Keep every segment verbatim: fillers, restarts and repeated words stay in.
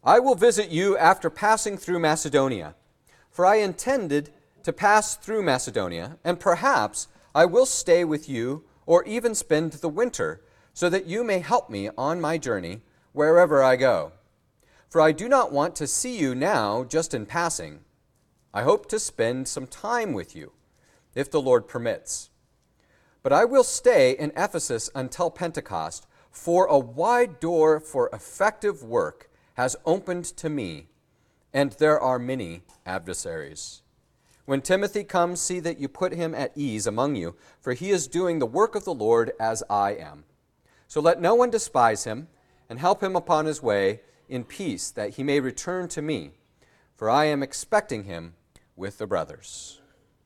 I will visit you after passing through Macedonia, for I intended to pass through Macedonia, and perhaps I will stay with you or even spend the winter, so that you may help me on my journey wherever I go. For I do not want to see you now just in passing. I hope to spend some time with you, if the Lord permits. But I will stay in Ephesus until Pentecost, for a wide door for effective work has opened to me, and there are many adversaries. When Timothy comes, see that you put him at ease among you, for he is doing the work of the Lord as I am. So let no one despise him, and help him upon his way in peace, that he may return to me, for I am expecting him with the brothers.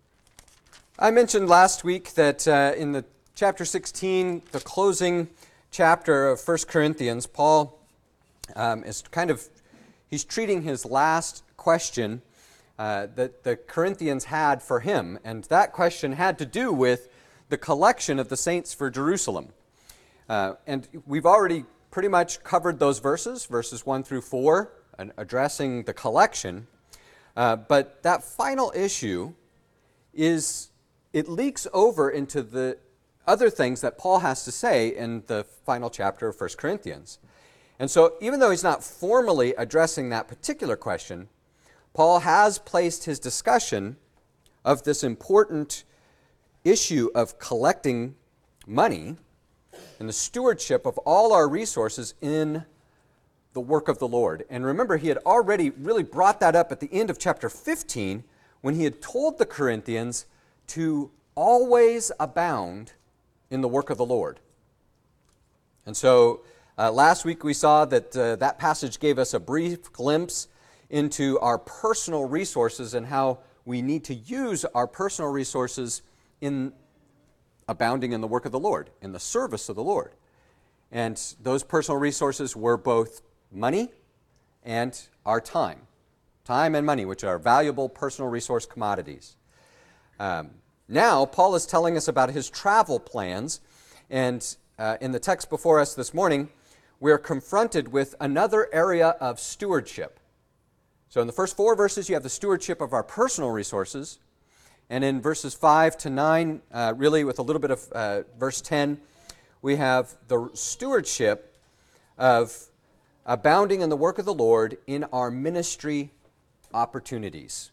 I mentioned last week that uh, in the chapter sixteen, the closing chapter of First Corinthians, Paul um, is kind of, he's treating his last question uh, that the Corinthians had for him, and that question had to do with the collection of the saints for Jerusalem. Uh, and we've already pretty much covered those verses, verses one through four, and addressing the collection. Uh, but that final issue is, it leaks over into the other things that Paul has to say in the final chapter of First Corinthians. And so even though he's not formally addressing that particular question, Paul has placed his discussion of this important issue of collecting money and the stewardship of all our resources in the work of the Lord. And remember, he had already really brought that up at the end of chapter fifteen when he had told the Corinthians to always abound in the work of the Lord. And so uh, last week we saw that uh, that passage gave us a brief glimpse into our personal resources and how we need to use our personal resources in abounding in the work of the Lord, in the service of the Lord. And those personal resources were both money and our time. Time and money, which are valuable personal resource commodities. Um, now, Paul is telling us about his travel plans, and uh, in the text before us this morning, we're confronted with another area of stewardship. So in the first four verses, you have the stewardship of our personal resources, and in verses five to nine, uh, really with a little bit of uh, verse ten, we have the stewardship of abounding in the work of the Lord in our ministry opportunities.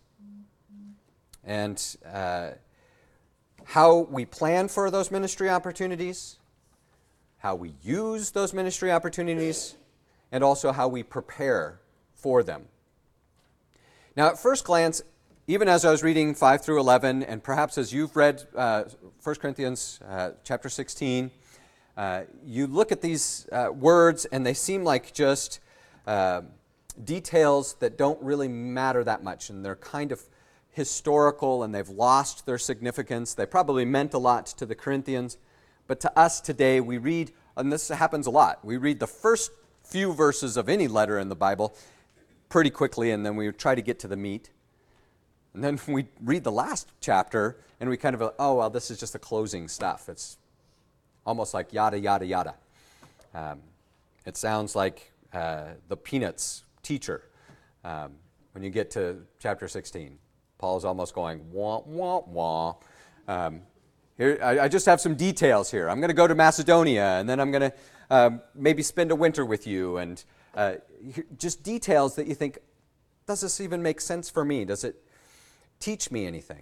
And uh, how we plan for those ministry opportunities, how we use those ministry opportunities, and also how we prepare for them. Now, at first glance, even as I was reading five through eleven, and perhaps as you've read uh, First Corinthians uh, chapter sixteen, uh, you look at these uh, words and they seem like just uh, details that don't really matter that much, and they're kind of historical and they've lost their significance. They probably meant a lot to the Corinthians, but to us today we read, and this happens a lot, we read the first few verses of any letter in the Bible pretty quickly, and then we try to get to the meat. And then we read the last chapter and we kind of, oh, well, this is just the closing stuff. It's almost like yada, yada, yada. Um, it sounds like uh, the Peanuts teacher um, when you get to chapter sixteen. Paul's almost going, wah, wah, wah. Um, here, I, I just have some details here. I'm going to go to Macedonia, and then I'm going to um, maybe spend a winter with you. And uh, just details that you think, does this even make sense for me? Does it teach me anything?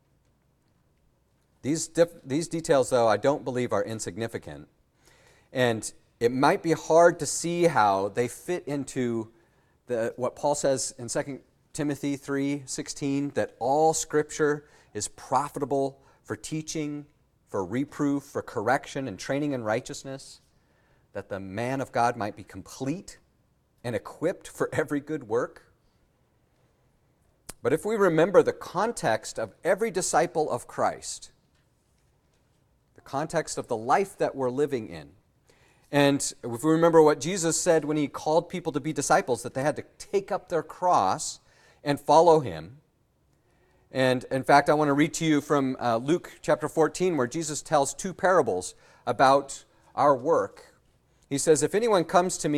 These, dif- these details, though, I don't believe are insignificant. And it might be hard to see how they fit into the, what Paul says in Second Timothy three sixteen, that all Scripture is profitable for teaching, for reproof, for correction, and training in righteousness, that the man of God might be complete and equipped for every good work. But if we remember the context of every disciple of Christ, the context of the life that we're living in, and if we remember what Jesus said when he called people to be disciples, that they had to take up their cross and follow him. And in fact, I want to read to you from uh, Luke chapter fourteen, where Jesus tells two parables about our work. He says, if anyone comes to me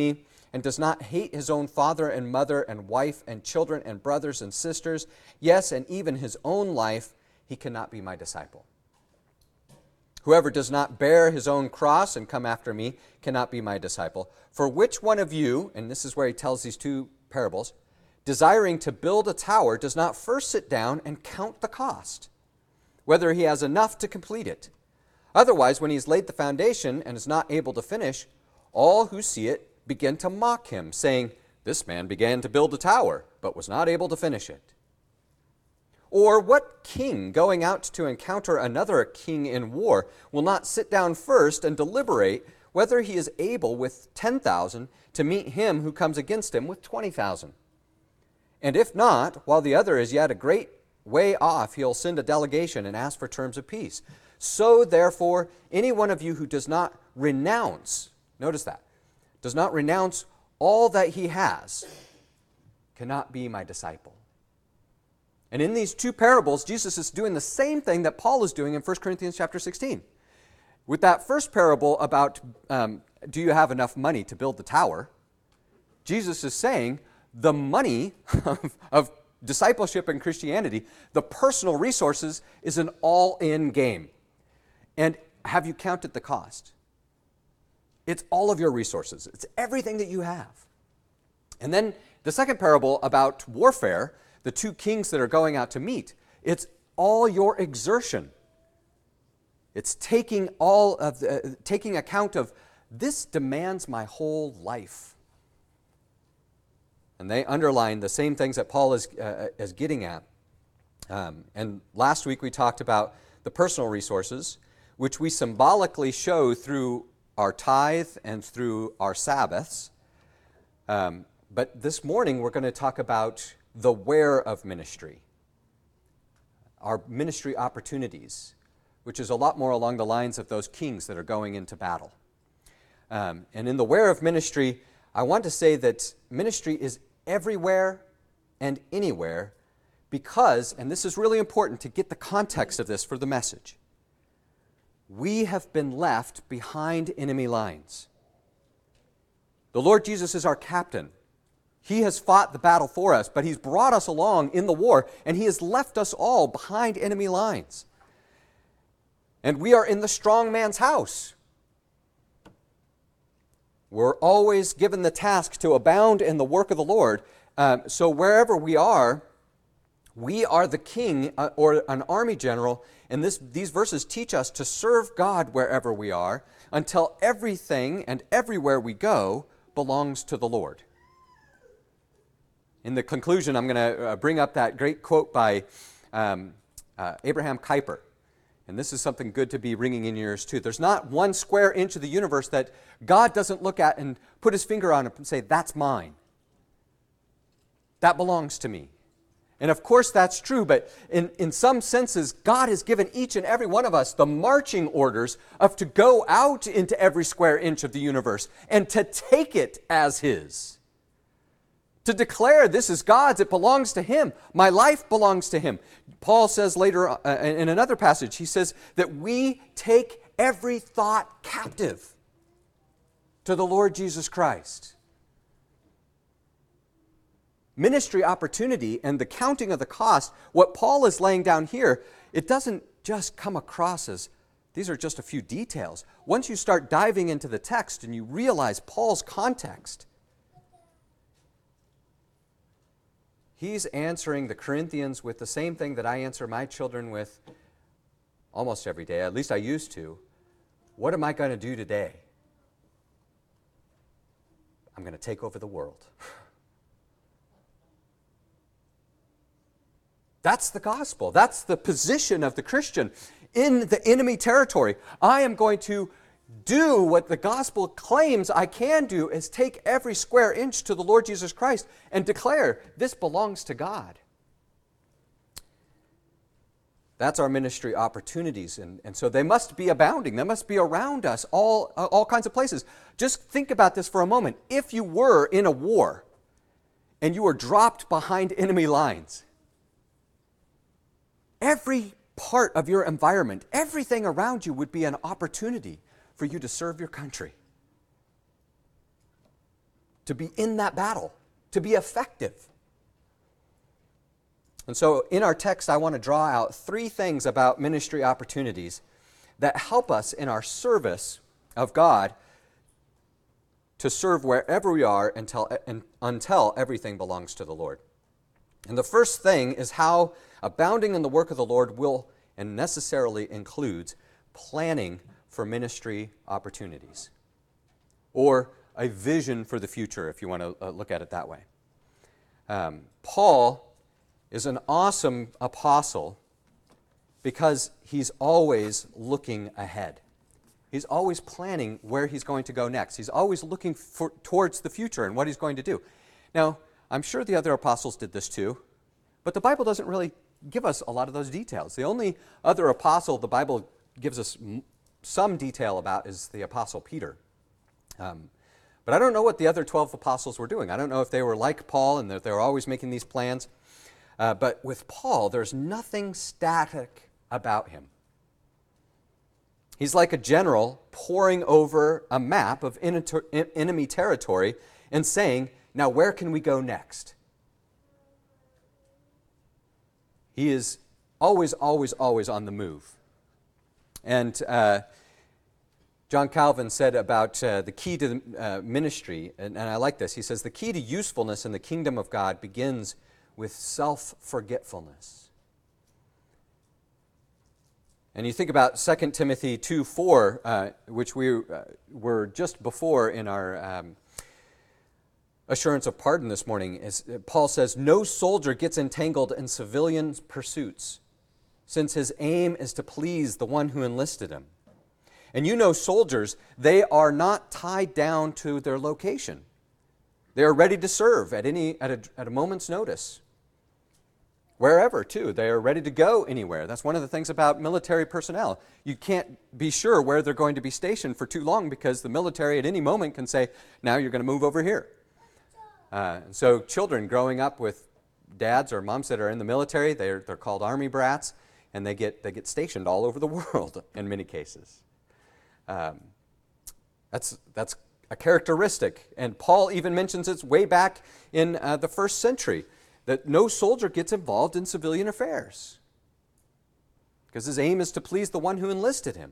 and does not hate his own father and mother and wife and children and brothers and sisters, yes, and even his own life, he cannot be my disciple. Whoever does not bear his own cross and come after me cannot be my disciple. For which one of you," and this is where he tells these two parables, "desiring to build a tower does not first sit down and count the cost, whether he has enough to complete it? Otherwise, when he has laid the foundation and is not able to finish, all who see it begin to mock him, saying, 'This man began to build a tower, but was not able to finish it.' Or what king, going out to encounter another king in war, will not sit down first and deliberate whether he is able with ten thousand to meet him who comes against him with twenty thousand? And if not, while the other is yet a great way off, he'll send a delegation and ask for terms of peace. So therefore, any one of you who does not renounce," notice that, "does not renounce all that he has, cannot be my disciple." And in these two parables, Jesus is doing the same thing that Paul is doing in First Corinthians chapter sixteen. With that first parable about, um, do you have enough money to build the tower? Jesus is saying the money of, of discipleship and Christianity, the personal resources, is an all-in game. And have you counted the cost? It's all of your resources. It's everything that you have. And then the second parable about warfare, the two kings that are going out to meet, it's all your exertion. It's taking all of the, uh, taking account of, this demands my whole life. And they underline the same things that Paul is, uh, is getting at. Um, and last week we talked about the personal resources, which we symbolically show through our tithe and through our Sabbaths. Um, but this morning we're going to talk about the where of ministry, our ministry opportunities, which is a lot more along the lines of those kings that are going into battle. Um, and in the where of ministry, I want to say that ministry is everywhere and anywhere because, and this is really important to get the context of this for the message, we have been left behind enemy lines. The Lord Jesus is our captain. He has fought the battle for us, but He's brought us along in the war, and He has left us all behind enemy lines. And we are in the strong man's house. We're always given the task to abound in the work of the Lord. Um, so wherever we are, we are the king uh, or an army general, and this, these verses teach us to serve God wherever we are until everything and everywhere we go belongs to the Lord. In the conclusion, I'm going to uh, bring up that great quote by um, uh, Abraham Kuyper. And this is something good to be ringing in your ears too. There's not one square inch of the universe that God doesn't look at and put His finger on it and say, that's mine. That belongs to me. And of course that's true, but in, in some senses, God has given each and every one of us the marching orders of to go out into every square inch of the universe and to take it as His. To declare this is God's, it belongs to Him. My life belongs to Him. Paul says later uh, in another passage, he says that we take every thought captive to the Lord Jesus Christ. Ministry opportunity and the counting of the cost, what Paul is laying down here, it doesn't just come across as these are just a few details. Once you start diving into the text and you realize Paul's context, he's answering the Corinthians with the same thing that I answer my children with almost every day, at least I used to. What am I going to do today? I'm going to take over the world. That's the gospel. That's the position of the Christian in the enemy territory. I am going to do what the gospel claims I can do, is take every square inch to the Lord Jesus Christ and declare this belongs to God. That's our ministry opportunities, and, and so they must be abounding. They must be around us, all, uh, all kinds of places. Just think about this for a moment. If you were in a war and you were dropped behind enemy lines, every part of your environment, everything around you would be an opportunity for you to serve your country, to be in that battle, to be effective. And so in our text, I want to draw out three things about ministry opportunities that help us in our service of God to serve wherever we are until, until everything belongs to the Lord. And the first thing is how abounding in the work of the Lord will and necessarily includes planning for ministry opportunities, or a vision for the future, if you want to uh, look at it that way. Um, Paul is an awesome apostle because he's always looking ahead. He's always planning where he's going to go next. He's always looking for, towards the future and what he's going to do. Now, I'm sure the other apostles did this too, but the Bible doesn't really give us a lot of those details. The only other apostle the Bible gives us m- some detail about is the apostle Peter. Um, but I don't know what the other twelve apostles were doing. I don't know if they were like Paul and that they were always making these plans. Uh, but with Paul, there's nothing static about him. He's like a general poring over a map of enemy territory and saying, now where can we go next? He is always, always, always on the move. And uh, John Calvin said about uh, the key to the uh, ministry, and, and I like this, he says, the key to usefulness in the kingdom of God begins with self-forgetfulness. And you think about Second Timothy two four, uh, which we uh, were just before in our um, assurance of pardon this morning. Is, uh, Paul says, no soldier gets entangled in civilian pursuits, since his aim is to please the one who enlisted him. And you know soldiers, they are not tied down to their location. They are ready to serve at any at a, at a moment's notice. Wherever, too. They are ready to go anywhere. That's one of the things about military personnel. You can't be sure where they're going to be stationed for too long because the military at any moment can say, now you're going to move over here. Uh, and so children growing up with dads or moms that are in the military, they're, they're called army brats, and they get, they get stationed all over the world in many cases. Um, that's, that's a characteristic. And Paul even mentions it way back in uh, the first century, that no soldier gets involved in civilian affairs because his aim is to please the one who enlisted him.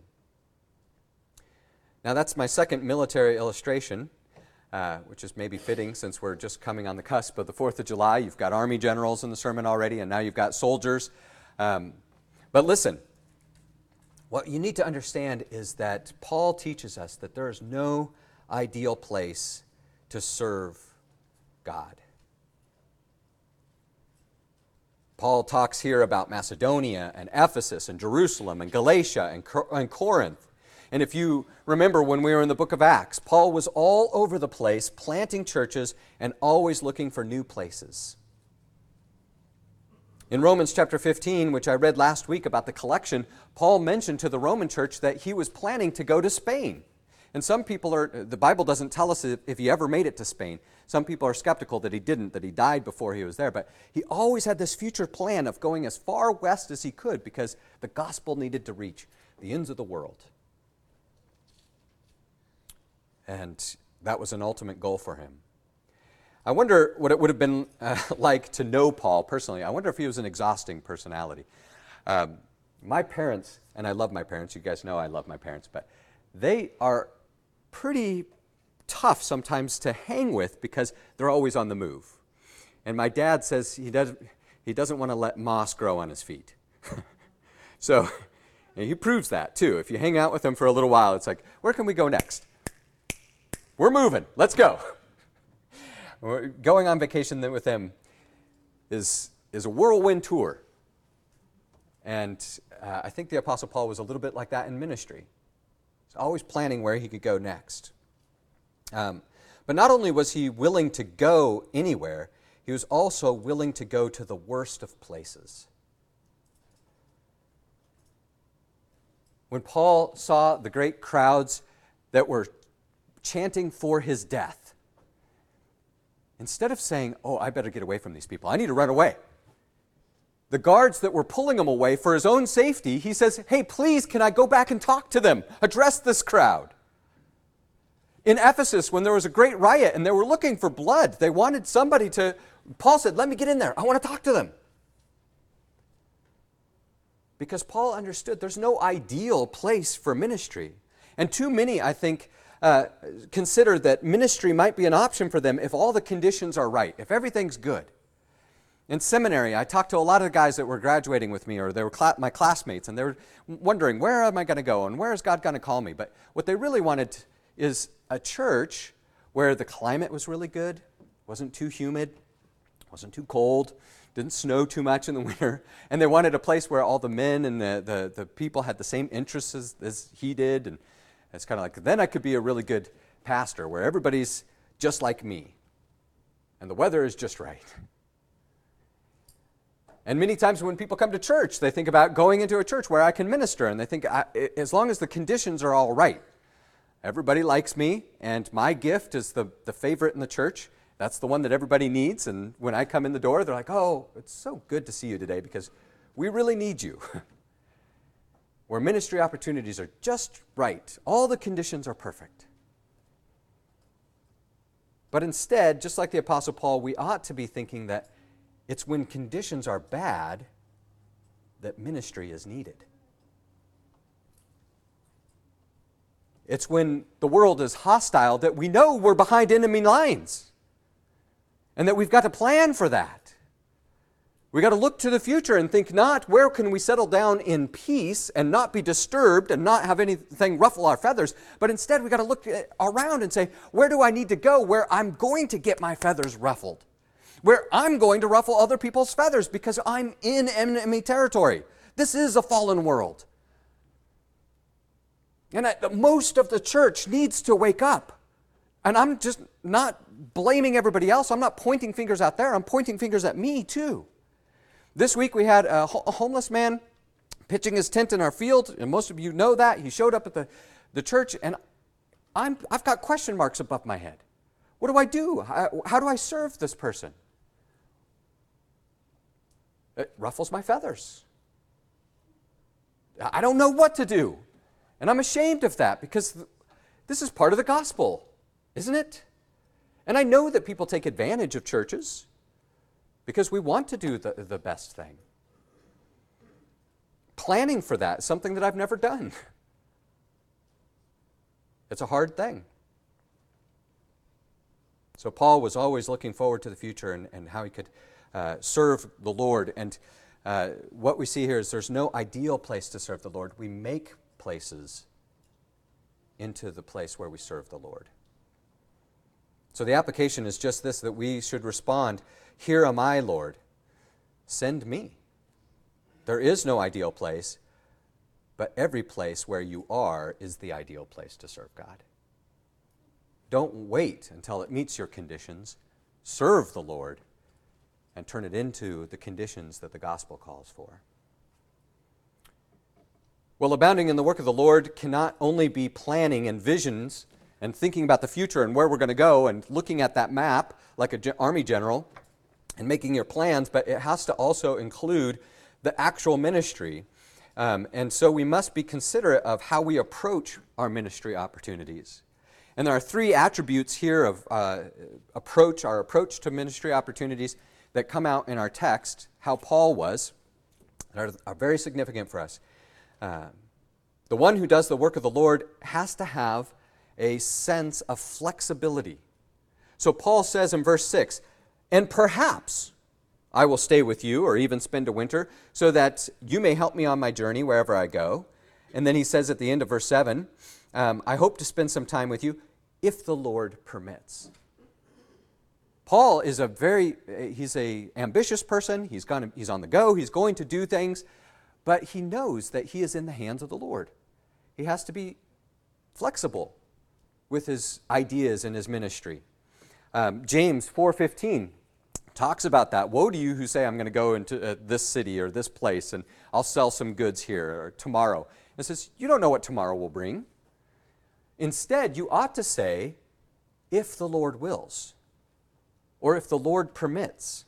Now that's my second military illustration, uh, which is maybe fitting since we're just coming on the cusp of the fourth of July. You've got Army generals in the sermon already, and now you've got soldiers. Um, but listen, what you need to understand is that Paul teaches us that there is no ideal place to serve God. Paul talks here about Macedonia and Ephesus and Jerusalem and Galatia and, Cor- and Corinth. And if you remember when we were in the book of Acts, Paul was all over the place planting churches and always looking for new places. In Romans chapter fifteen, which I read last week about the collection, Paul mentioned to the Roman church that he was planning to go to Spain. And some people are, the Bible doesn't tell us if, if he ever made it to Spain. Some people are skeptical that he didn't, that he died before he was there. But he always had this future plan of going as far west as he could because the gospel needed to reach the ends of the world. And that was an ultimate goal for him. I wonder what it would have been uh, like to know Paul personally. I wonder if he was an exhausting personality. Um, my parents, and I love my parents, you guys know I love my parents, but they are pretty tough sometimes to hang with because they're always on the move. And my dad says he doesn't, he doesn't want to let moss grow on his feet. So and he proves that too. If you hang out with him for a little while, it's like, where can we go next? We're moving. Let's go. Going on vacation with them is, is a whirlwind tour. And uh, I think the Apostle Paul was a little bit like that in ministry. He's always planning where he could go next. Um, but not only was he willing to go anywhere, he was also willing to go to the worst of places. When Paul saw the great crowds that were chanting for his death, instead of saying, oh, I better get away from these people, I need to run away, the guards that were pulling him away for his own safety, he says, hey, please, can I go back and talk to them, address this crowd? In Ephesus, when there was a great riot and they were looking for blood, they wanted somebody to, Paul said, let me get in there. I want to talk to them. Because Paul understood there's no ideal place for ministry. And too many, I think, uh, consider that ministry might be an option for them if all the conditions are right, if everything's good. In seminary, I talked to a lot of the guys that were graduating with me, or they were cl- my classmates, and they were wondering, where am I going to go, and where is God going to call me? But what they really wanted is a church where the climate was really good, wasn't too humid, wasn't too cold, didn't snow too much in the winter, and they wanted a place where all the men and the, the, the people had the same interests as, as he did, and it's kind of like, then I could be a really good pastor where everybody's just like me, and the weather is just right. And many times when people come to church, they think about going into a church where I can minister, and they think, I, as long as the conditions are all right, everybody likes me, and my gift is the, the favorite in the church. That's the one that everybody needs, and when I come in the door, they're like, oh, it's so good to see you today because we really need you. Where ministry opportunities are just right. All the conditions are perfect. But instead, just like the Apostle Paul, we ought to be thinking that it's when conditions are bad that ministry is needed. It's when the world is hostile that we know we're behind enemy lines and that we've got to plan for that. We've got to look to the future and think not where can we settle down in peace and not be disturbed and not have anything ruffle our feathers, but instead we've got to look around and say, where do I need to go where I'm going to get my feathers ruffled? Where I'm going to ruffle other people's feathers because I'm in enemy territory. This is a fallen world. And I, most of the church needs to wake up. And I'm just not blaming everybody else. I'm not pointing fingers out there. I'm pointing fingers at me too. This week we had a, ho- a homeless man pitching his tent in our field, and most of you know that. He showed up at the, the church, and I'm, I've got question marks above my head. What do I do? How, how do I serve this person? It ruffles my feathers. I don't know what to do. And I'm ashamed of that because this is part of the gospel, isn't it? And I know that people take advantage of churches because we want to do the, the best thing. Planning for that is something that I've never done. It's a hard thing. So Paul was always looking forward to the future and, and how he could uh, serve the Lord. And uh, what we see here is there's no ideal place to serve the Lord. We make places into the place where we serve the Lord. So the application is just this, that we should respond, here am I, Lord, send me. There is no ideal place, but every place where you are is the ideal place to serve God. Don't wait until it meets your conditions. Serve the Lord and turn it into the conditions that the gospel calls for. Well, abounding in the work of the Lord cannot only be planning and visions and thinking about the future and where we're going to go and looking at that map like an army general and making your plans, but it has to also include the actual ministry. Um, and so we must be considerate of how we approach our ministry opportunities. And there are three attributes here of uh, approach, our approach to ministry opportunities that come out in our text, how Paul was, that are, are very significant for us. Uh, the one who does the work of the Lord has to have a sense of flexibility. So Paul says in verse six, and perhaps I will stay with you or even spend a winter so that you may help me on my journey wherever I go. And then he says at the end of verse seven, um, I hope to spend some time with you if the Lord permits. Paul is a very, he's a ambitious person. He's gonna, he's on the go. He's going to do things, but he knows that he is in the hands of the Lord. He has to be flexible with his ideas and his ministry. Um, James four fifteen talks about that. Woe to you who say, I'm going to go into uh, this city or this place and I'll sell some goods here or tomorrow. It says, you don't know what tomorrow will bring. Instead, you ought to say, if the Lord wills, or if the Lord permits.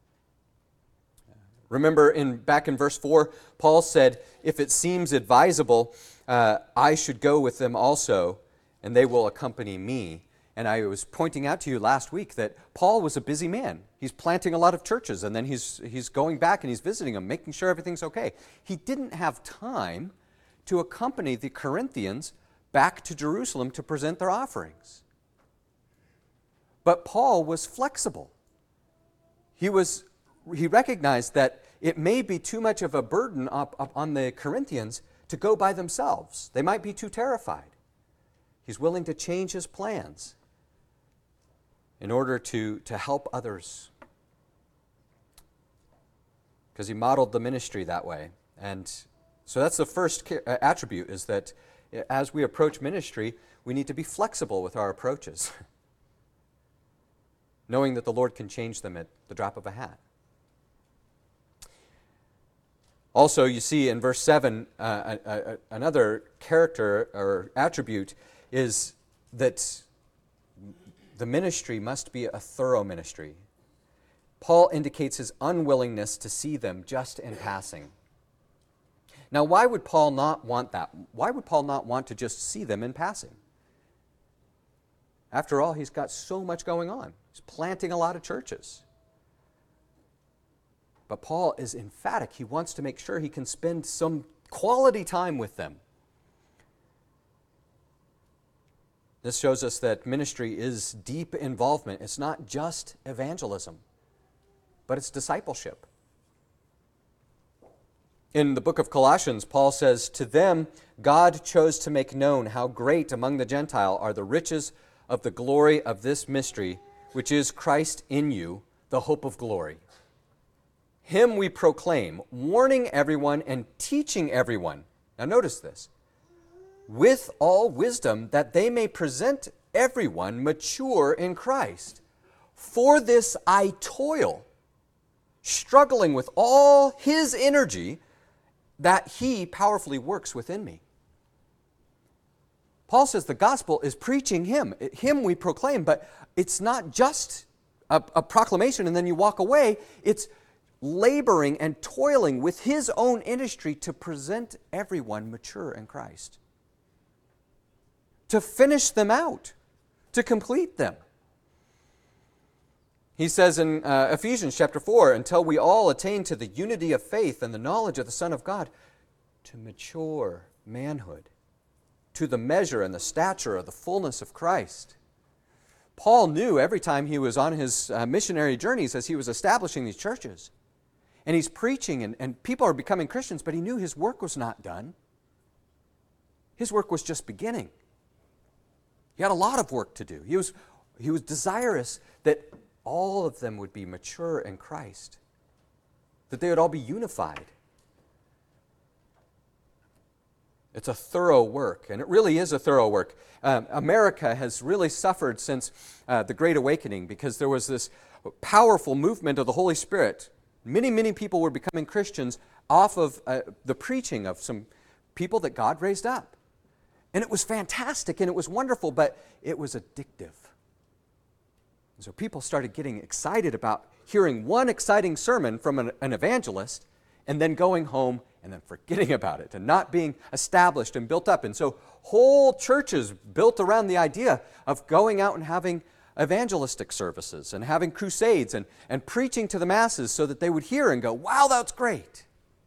Remember in back in verse four, Paul said, if it seems advisable, uh, I should go with them also. and they will accompany me. And I was pointing out to you last week that Paul was a busy man. He's planting a lot of churches, and then he's, he's going back and he's visiting them, making sure everything's okay. He didn't have time to accompany the Corinthians back to Jerusalem to present their offerings. But Paul was flexible. He was he recognized that it may be too much of a burden up, up on the Corinthians to go by themselves. They might be too terrified. He's willing to change his plans in order to, to help others, because he modeled the ministry that way. And so that's the first attribute, is that as we approach ministry, we need to be flexible with our approaches, knowing that the Lord can change them at the drop of a hat. Also, you see in verse seven, uh, a, a, another character or attribute is that the ministry must be a thorough ministry. Paul indicates his unwillingness to see them just in passing. Now, why would Paul not want that? Why would Paul not want to just see them in passing? After all, he's got so much going on. He's planting a lot of churches. But Paul is emphatic. He wants to make sure he can spend some quality time with them. This shows us that ministry is deep involvement. It's not just evangelism, but it's discipleship. In the book of Colossians, Paul says, "To them God chose to make known how great among the Gentiles are the riches of the glory of this mystery, which is Christ in you, the hope of glory. Him we proclaim, warning everyone and teaching everyone." Now notice this. "With all wisdom, that they may present everyone mature in Christ. For this I toil, struggling with all His energy, that He powerfully works within me." Paul says the gospel is preaching Him. Him we proclaim, but it's not just a, a proclamation and then you walk away. It's laboring and toiling with His own industry to present everyone mature in Christ, to finish them out, to complete them. He says in uh, Ephesians chapter four, "Until we all attain to the unity of faith and the knowledge of the Son of God, to mature manhood, to the measure and the stature of the fullness of Christ." Paul knew every time he was on his uh, missionary journeys as he was establishing these churches, and he's preaching and, and people are becoming Christians, but he knew his work was not done. His work was just beginning. He had a lot of work to do. He was, he was desirous that all of them would be mature in Christ, that they would all be unified. It's a thorough work, and it really is a thorough work. Um, America has really suffered since uh, the Great Awakening because there was this powerful movement of the Holy Spirit. Many, many people were becoming Christians off of uh, the preaching of some people that God raised up. And it was fantastic and it was wonderful, but it was addictive. And so people started getting excited about hearing one exciting sermon from an, an evangelist and then going home and then forgetting about it and not being established and built up. And so whole churches built around the idea of going out and having evangelistic services and having crusades and, and preaching to the masses so that they would hear and go, "Wow, that's great."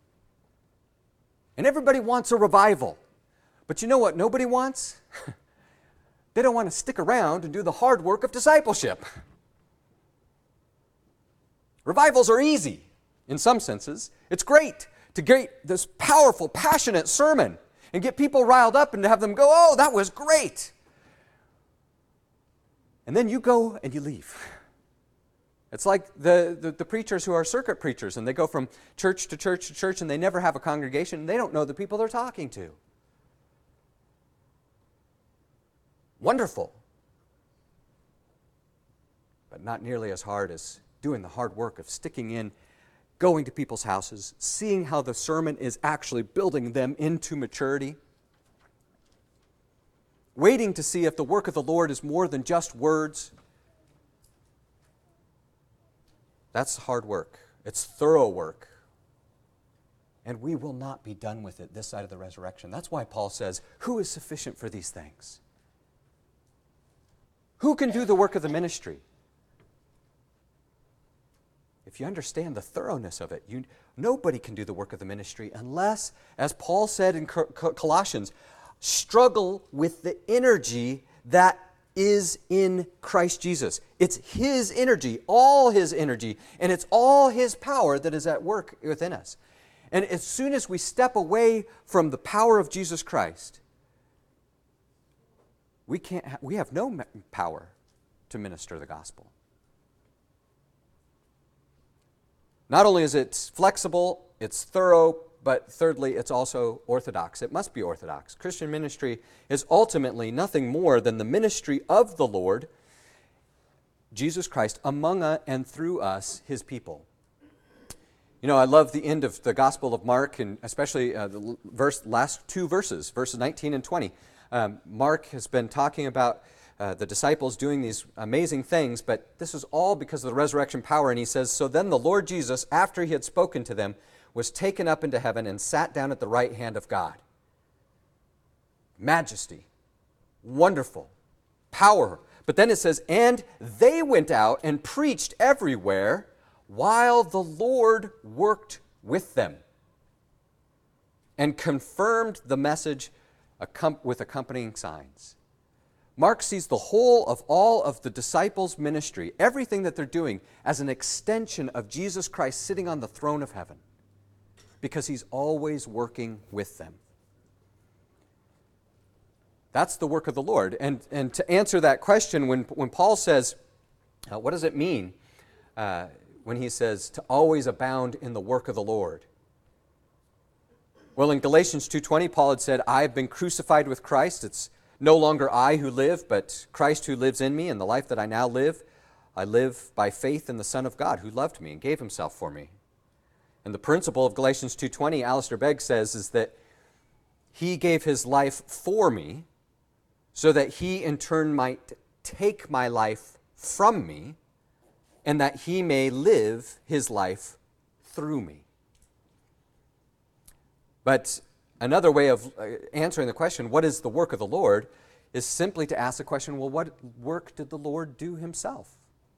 And everybody wants a revival. But you know what nobody wants? They don't want to stick around and do the hard work of discipleship. Revivals are easy in some senses. It's great to get this powerful, passionate sermon and get people riled up and to have them go, "Oh, that was great." And then you go and you leave. It's like the, the, the preachers who are circuit preachers and they go from church to church to church and they never have a congregation and they don't know the people they're talking to. Wonderful, but not nearly as hard as doing the hard work of sticking in, going to people's houses, seeing how the sermon is actually building them into maturity, waiting to see if the work of the Lord is more than just words. That's hard work. It's thorough work. And we will not be done with it this side of the resurrection. That's why Paul says, "Who is sufficient for these things?" Who can do the work of the ministry? If you understand the thoroughness of it, you, nobody can do the work of the ministry unless, as Paul said in Colossians, struggle with the energy that is in Christ Jesus. It's His energy, all His energy, and it's all His power that is at work within us. And as soon as we step away from the power of Jesus Christ, we can't. Ha- we have no power to minister the gospel. Not only is it flexible, it's thorough, but thirdly, it's also orthodox. It must be orthodox. Christian ministry is ultimately nothing more than the ministry of the Lord, Jesus Christ, among us and through us, His people. You know, I love the end of the Gospel of Mark, and especially uh, the verse, last two verses, verses nineteen and twenty. Um, Mark has been talking about uh, the disciples doing these amazing things, but this is all because of the resurrection power. And he says, so then the Lord Jesus, after He had spoken to them, was taken up into heaven and sat down at the right hand of God. Majesty, wonderful, power. But then it says, and they went out and preached everywhere while the Lord worked with them and confirmed the message with accompanying signs. Mark sees the whole of all of the disciples' ministry, everything that they're doing, as an extension of Jesus Christ sitting on the throne of heaven, because He's always working with them. That's the work of the Lord. And, and to answer that question, when, when Paul says, uh, what does it mean uh, when he says to always abound in the work of the Lord? Well, in Galatians two twenty, Paul had said, I have been crucified with Christ. It's no longer I who live, but Christ who lives in me. And the life that I now live, I live by faith in the Son of God who loved me and gave Himself for me. And the principle of Galatians two twenty, Alistair Begg says, is that He gave His life for me so that He in turn might take my life from me and that He may live His life through me. But another way of answering the question, what is the work of the Lord, is simply to ask the question, well, what work did the Lord do Himself?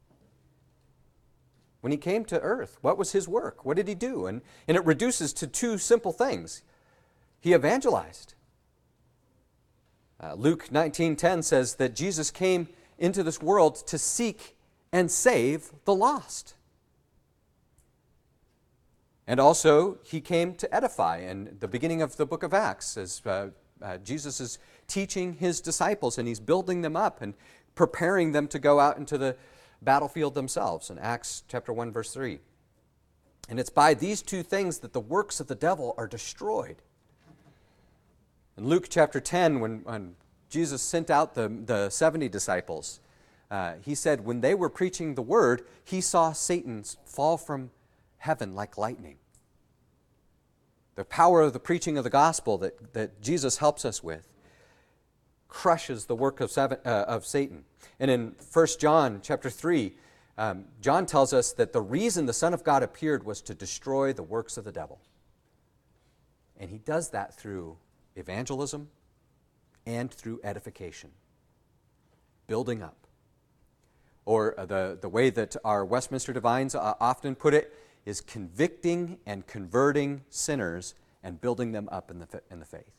When He came to earth, what was His work? What did He do? And, and it reduces to two simple things. He evangelized. Uh, Luke nineteen ten says that Jesus came into this world to seek and save the lost. And also, He came to edify. In the beginning of the book of Acts, as uh, uh, Jesus is teaching His disciples, and He's building them up and preparing them to go out into the battlefield themselves, in Acts chapter one, verse three. And it's by these two things that the works of the devil are destroyed. In Luke chapter ten, when, when Jesus sent out the, the seventy disciples, uh, He said when they were preaching the word, He saw Satan fall from heaven like lightning. The power of the preaching of the gospel that, that Jesus helps us with crushes the work of, seven, uh, of Satan. And in First John chapter three, um, John tells us that the reason the Son of God appeared was to destroy the works of the devil. And He does that through evangelism and through edification, building up. Or uh, the, the way that our Westminster divines uh, often put it, is convicting and converting sinners and building them up in the, in the faith.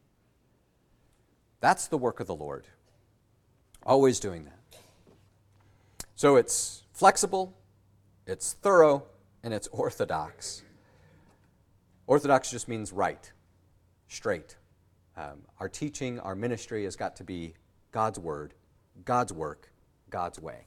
That's the work of the Lord. Always doing that. So it's flexible, it's thorough, and it's orthodox. Orthodox just means right, straight. Um, our teaching, our ministry has got to be God's word, God's work, God's way.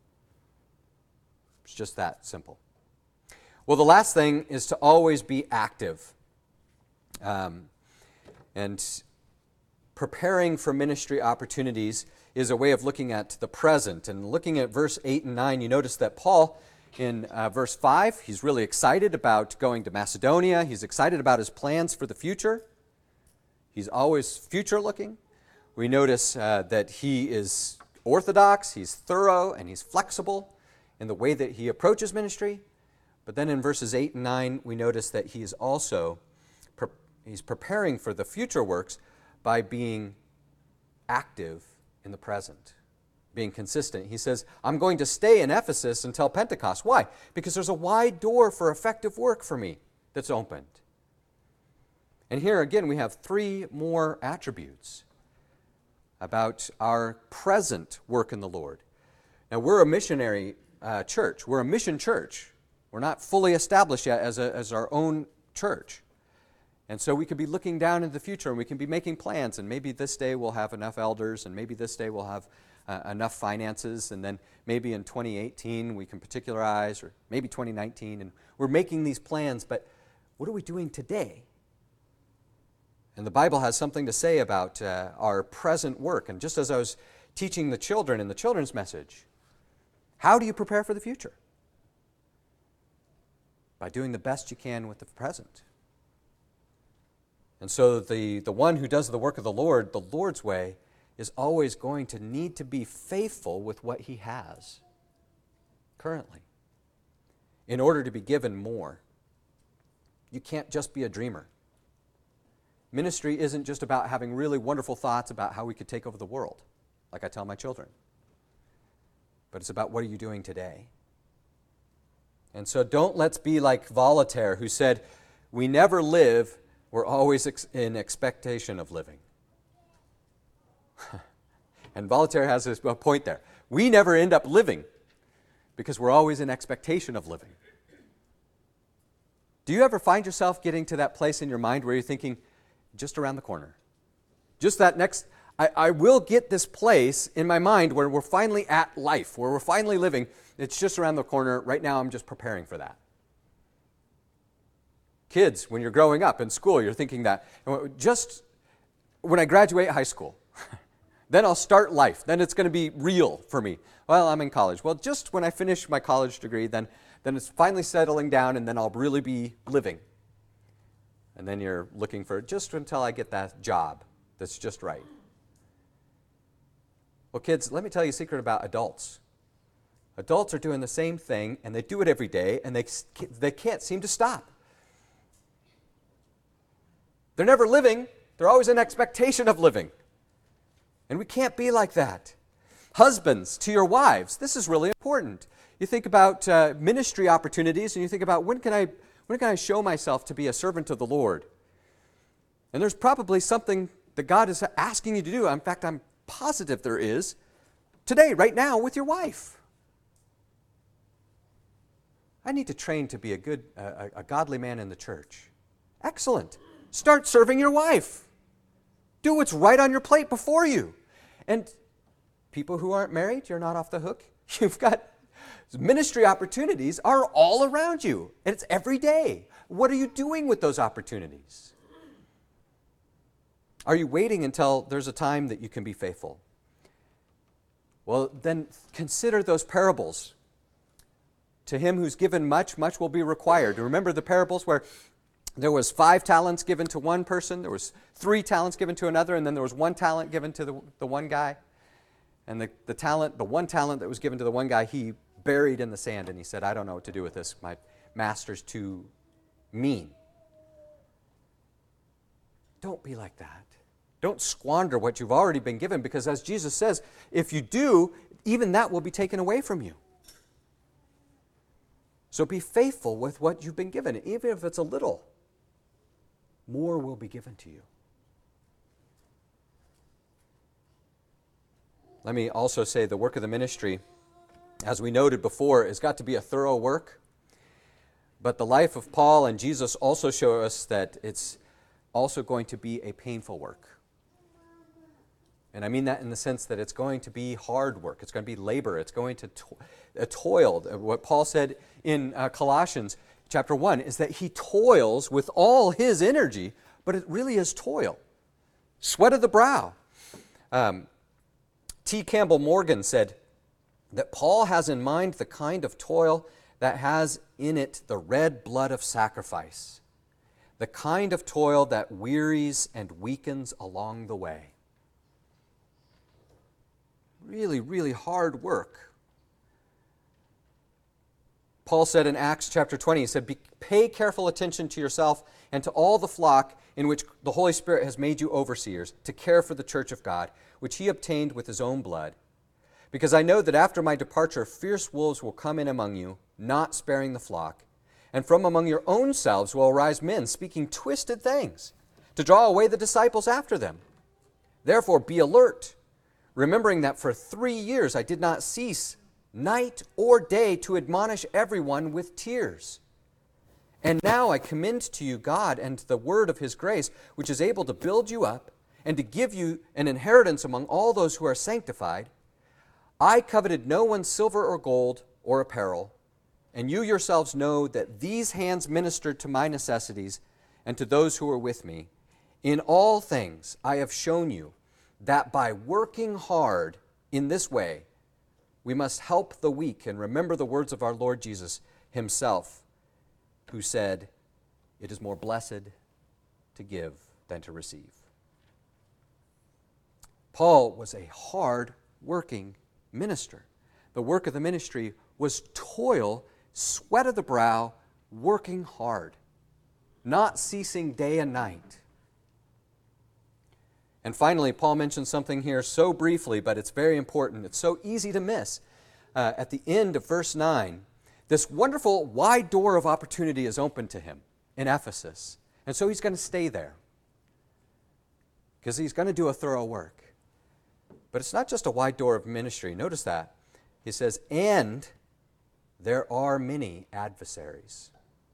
It's just that simple. Well, the last thing is to always be active. Um, and preparing for ministry opportunities is a way of looking at the present. And looking at verse eight and nine, you notice that Paul, in uh, verse five, he's really excited about going to Macedonia. He's excited about his plans for the future. He's always future-looking. We notice uh, that he is orthodox, he's thorough, and he's flexible in the way that he approaches ministry. But then in verses eight and nine, we notice that he is also pre- he's preparing for the future works by being active in the present. being consistent. He says, I'm going to stay in Ephesus until Pentecost. Why? Because there's a wide door for effective work for me that's opened. And here again, we have three more attributes about our present work in the Lord. Now, we're a missionary uh, church. We're a mission church. We're not fully established yet as, a, as our own church. And so we could be looking down into the future, and we can be making plans, and maybe this day we'll have enough elders, and maybe this day we'll have uh, enough finances, and then maybe in twenty eighteen we can particularize, or maybe twenty nineteen, and we're making these plans, but what are we doing today? And the Bible has something to say about uh, our present work. And just as I was teaching the children in the children's message, how do you prepare for the future? By doing the best you can with the present. And so the, the one who does the work of the Lord, the Lord's way, is always going to need to be faithful with what he has currently in order to be given more. You can't just be a dreamer. Ministry isn't just about having really wonderful thoughts about how we could take over the world, like I tell my children. But it's about what are you doing today? And so don't let's be like Voltaire, who said, we never live, we're always ex- in expectation of living. And Voltaire has this point there. We never end up living because we're always in expectation of living. Do you ever find yourself getting to that place in your mind where you're thinking, just around the corner? Just that next, I, I will get this place in my mind where we're finally at life, where we're finally living. It's just around the corner. Right now, I'm just preparing for that. Kids, when you're growing up in school, you're thinking that, just when I graduate high school, then I'll start life. Then it's going to be real for me. Well, I'm in college. Well, just when I finish my college degree, then, then it's finally settling down, and then I'll really be living. And then you're looking for just until I get that job that's just right. Well, kids, let me tell you a secret about adults. Adults are doing the same thing, and they do it every day, and they, they can't seem to stop. They're never living. They're always in expectation of living. And we can't be like that. Husbands, to your wives, this is really important. You think about uh, ministry opportunities, and you think about when can I when can I show myself to be a servant of the Lord? And there's probably something that God is asking you to do. In fact, I'm positive there is today, right now, with your wife. I need to train to be a good, uh, a godly man in the church. Excellent. Start serving your wife. Do what's right on your plate before you. And people who aren't married, you're not off the hook. You've got ministry opportunities are all around you, and it's every day. What are you doing with those opportunities? Are you waiting until there's a time that you can be faithful? Well, then consider those parables. To him who's given much, much will be required. Remember the parables where there was five talents given to one person, there was three talents given to another, and then there was one talent given to the, the one guy. And the, the talent, the one talent that was given to the one guy, he buried in the sand, and he said, I don't know what to do with this. My master's too mean. Don't be like that. Don't squander what you've already been given, because as Jesus says, if you do, even that will be taken away from you. So be faithful with what you've been given, even if it's a little. More will be given to you. Let me also say the work of the ministry, as we noted before, has got to be a thorough work. But the life of Paul and Jesus also show us that it's also going to be a painful work. And I mean that in the sense that it's going to be hard work. It's going to be labor. It's going to to- uh, toil. What Paul said in uh, Colossians chapter one is that he toils with all his energy, but it really is toil. Sweat of the brow. Um, T. Campbell Morgan said that Paul has in mind the kind of toil that has in it the red blood of sacrifice, the kind of toil that wearies and weakens along the way. Really, really hard work. Paul said in Acts chapter twenty, he said, pay careful attention to yourself and to all the flock in which the Holy Spirit has made you overseers, to care for the church of God, which he obtained with his own blood. Because I know that after my departure, fierce wolves will come in among you, not sparing the flock. And from among your own selves will arise men speaking twisted things, to draw away the disciples after them. Therefore be alert, remembering that for three years I did not cease, night or day, to admonish everyone with tears. And now I commend to you God and the word of his grace, which is able to build you up and to give you an inheritance among all those who are sanctified. I coveted no one's silver or gold or apparel, and you yourselves know that these hands ministered to my necessities and to those who were with me. In all things I have shown you that by working hard in this way, we must help the weak and remember the words of our Lord Jesus himself, who said, "It is more blessed to give than to receive." Paul was a hard-working minister. The work of the ministry was toil, sweat of the brow, working hard, not ceasing day and night. And finally, Paul mentions something here so briefly, but it's very important. It's so easy to miss. Uh, at the end of verse nine, this wonderful wide door of opportunity is open to him in Ephesus. And so he's going to stay there because he's going to do a thorough work. But it's not just a wide door of ministry. Notice that. He says, and there are many adversaries.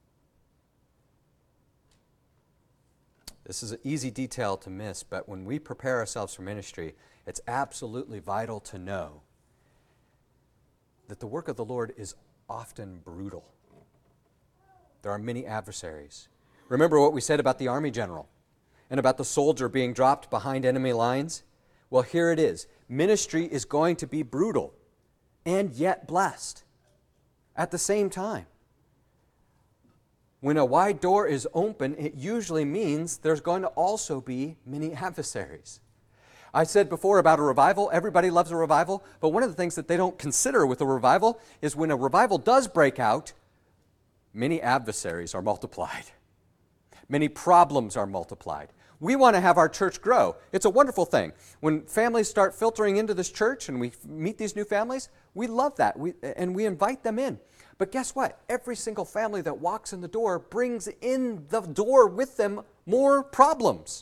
This is an easy detail to miss, but when we prepare ourselves for ministry, it's absolutely vital to know that the work of the Lord is often brutal. There are many adversaries. Remember what we said about the army general and about the soldier being dropped behind enemy lines? Well, here it is. Ministry is going to be brutal and yet blessed at the same time. When a wide door is open, it usually means there's going to also be many adversaries. I said before about a revival, everybody loves a revival, but one of the things that they don't consider with a revival is when a revival does break out, many adversaries are multiplied. Many problems are multiplied. We want to have our church grow. It's a wonderful thing. When families start filtering into this church and we meet these new families, we love that, we, and we invite them in. But guess what? Every single family that walks in the door brings in the door with them more problems.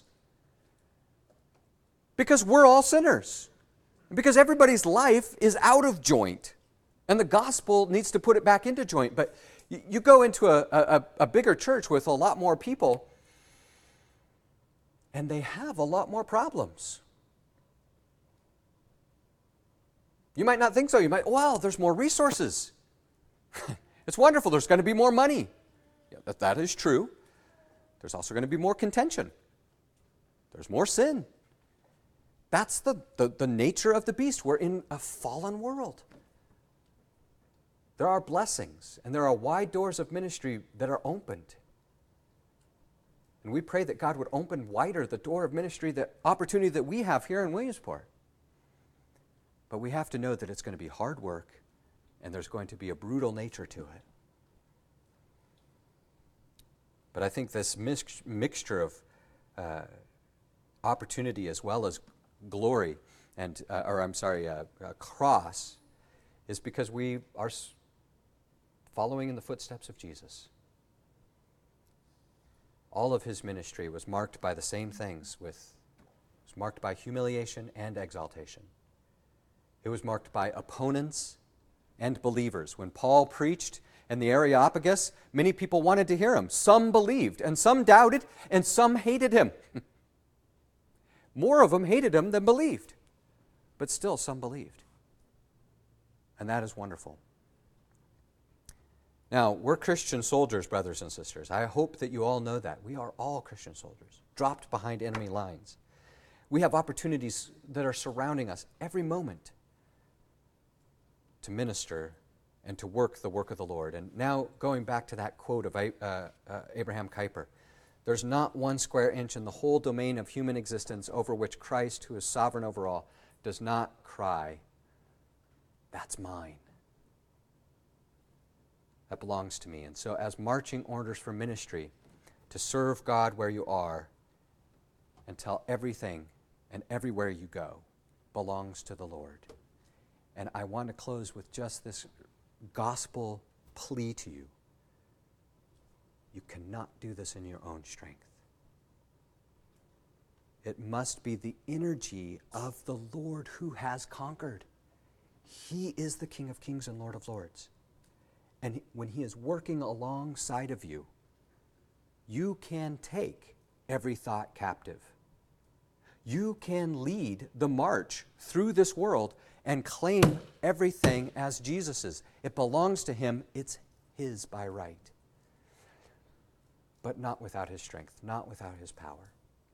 Because we're all sinners. Because everybody's life is out of joint. And the gospel needs to put it back into joint. But you, you go into a, a, a bigger church with a lot more people, and they have a lot more problems. You might not think so. You might, well, there's more resources. It's wonderful. There's going to be more money. Yeah, that, that is true. There's also going to be more contention. There's more sin. That's the, the, the nature of the beast. We're in a fallen world. There are blessings, and there are wide doors of ministry that are opened. And we pray that God would open wider the door of ministry, the opportunity that we have here in Williamsport. But we have to know that it's going to be hard work, and there's going to be a brutal nature to it. But I think this mix- mixture of uh, opportunity as well as glory, and uh, or I'm sorry, uh, uh, cross, is because we are s- following in the footsteps of Jesus. All of his ministry was marked by the same things. With, it was marked by humiliation and exaltation. It was marked by opponents and believers. When Paul preached in the Areopagus, many people wanted to hear him. Some believed, and some doubted, and some hated him. More of them hated him than believed. But still, some believed. And that is wonderful. Now, we're Christian soldiers, brothers and sisters. I hope that you all know that. We are all Christian soldiers, dropped behind enemy lines. We have opportunities that are surrounding us every moment to minister and to work the work of the Lord. And now, going back to that quote of uh, uh, Abraham Kuyper, there's not one square inch in the whole domain of human existence over which Christ, who is sovereign over all, does not cry, "That's mine. That belongs to me." And so as marching orders for ministry, to serve God where you are and tell everything and everywhere you go belongs to the Lord. And I want to close with just this gospel plea to you. You cannot do this in your own strength. It must be the energy of the Lord who has conquered. He is the King of Kings and Lord of Lords. And when he is working alongside of you, you can take every thought captive. You can lead the march through this world and claim everything as Jesus's. It belongs to him. It's his by right. But not without his strength, not without his power.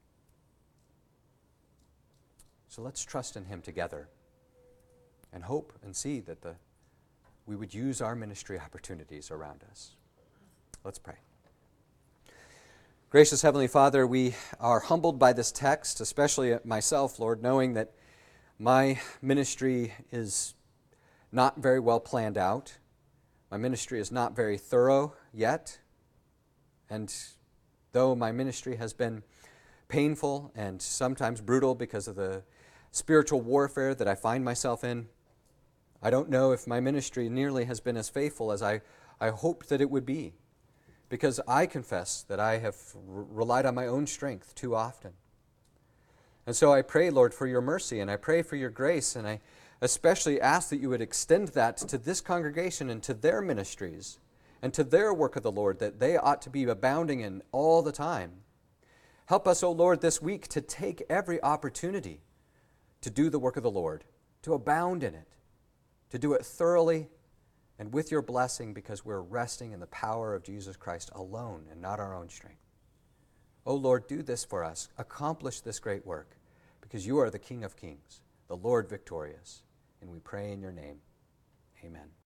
So let's trust in him together and hope and see that the, we would use our ministry opportunities around us. Let's pray. Gracious Heavenly Father, we are humbled by this text, especially myself, Lord, knowing that my ministry is not very well planned out. My ministry is not very thorough yet. And though my ministry has been painful and sometimes brutal because of the spiritual warfare that I find myself in, I don't know if my ministry nearly has been as faithful as I, I hoped that it would be. Because I confess that I have r- relied on my own strength too often. And so I pray, Lord, for your mercy, and I pray for your grace, and I especially ask that you would extend that to this congregation and to their ministries and to their work of the Lord, that they ought to be abounding in all the time. Help us, O Lord, this week to take every opportunity to do the work of the Lord, to abound in it, to do it thoroughly and with your blessing, because we're resting in the power of Jesus Christ alone and not our own strength. Oh Lord, do this for us. Accomplish this great work, because you are the King of Kings, the Lord victorious. And we pray in your name. Amen.